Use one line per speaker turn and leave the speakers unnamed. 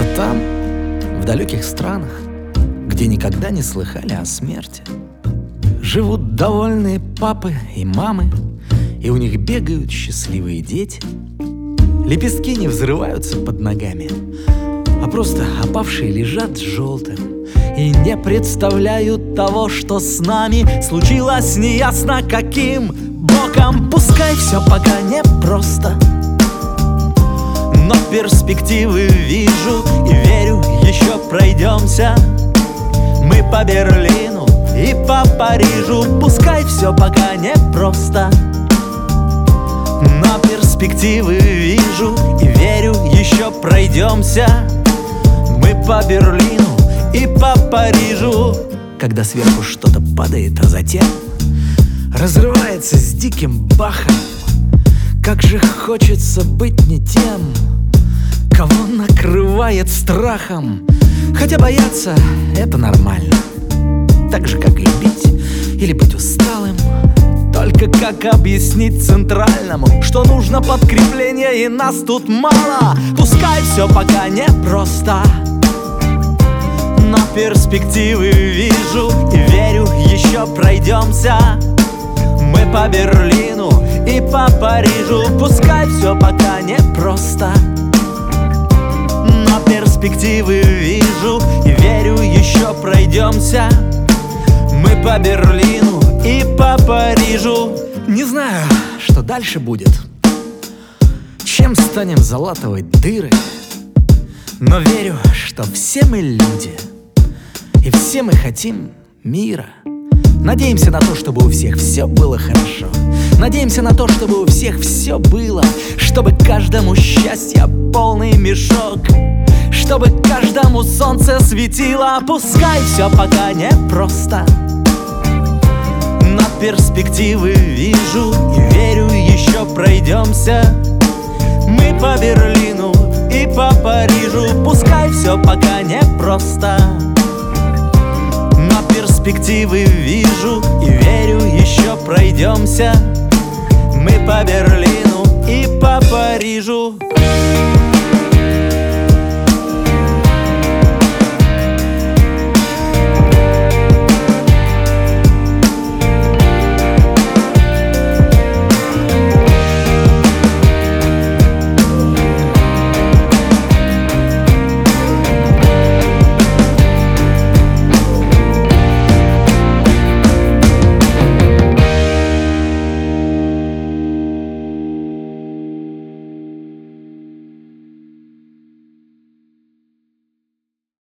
там, в далеких странах, где никогда не слыхали о смерти, живут довольные папы и мамы, и у них бегают счастливые дети. Лепестки не взрываются под ногами, а просто опавшие лежат желтым и не представляют того, что с нами случилось неясно каким боком. Пускай все пока непросто, но перспективы вижу и верю, еще пройдемся мы по Берлину и по Парижу. Пускай все пока непросто, но перспективы вижу и верю, еще пройдемся мы по Берлину и по Парижу. Когда сверху что-то падает, а затем разрывается с диким бахом, как же хочется быть не тем, кого накрывает страхом. Хотя бояться — это нормально, так же, как и любить или быть усталым. Только как объяснить центральному, что нужно подкрепление и нас тут мало? Пускай все пока непросто, но перспективы вижу и верю, еще пройдемся мы по Берлину и по Парижу. Пускай все пока непросто, но перспективы вижу и верю, еще пройдемся мы по Берлину и по Парижу. Не знаю, что дальше будет, чем станем залатывать дыры, но верю, что все мы люди, и все мы хотим мира. Надеемся на то, чтобы у всех все было хорошо. Надеемся на то, чтобы у всех все было, чтобы каждому счастье полный мешок, чтобы каждому солнце светило. Пускай все пока непросто, но перспективы вижу и верю, еще пройдемся мы по Берлину и по Парижу. Пускай все пока непросто, но перспективы вижу и верю, еще пройдемся мы по Берлину и по Парижу.